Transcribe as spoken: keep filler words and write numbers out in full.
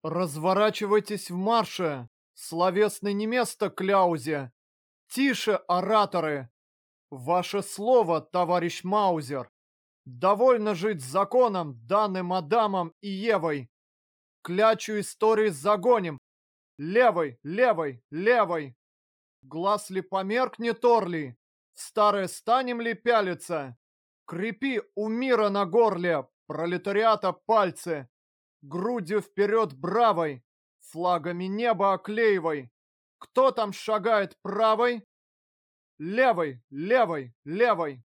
Разворачивайтесь в марше! Словесный не место кляузе! Тише, ораторы! Ваше слово, товарищ Маузер! Довольно жить законом, данным Адамом и Евой! Клячу истории загоним! Левой, левой, левой! Глаз ли померкнет орли? В старое станем ли пялиться? Крепи у мира на горле, пролетариата пальцы! Грудью вперед бравой, флагами неба оклеивай! Кто там шагает правой? Левой, левой, левой!